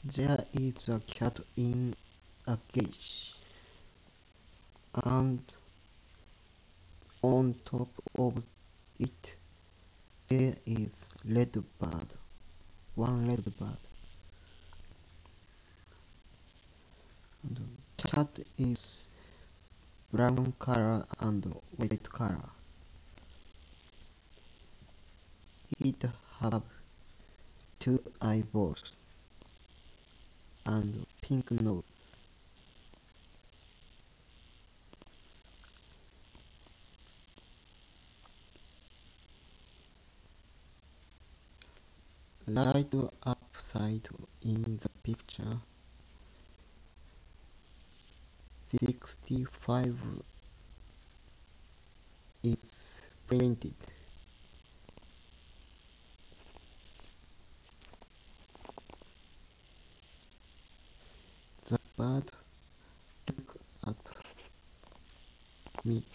There is a cat in a cage, and on top of it there is one red bird. And cat is brown color and white color. It have two eyeballs and pink nose. Right upside in the picture, 65 is printed. The bird look at me.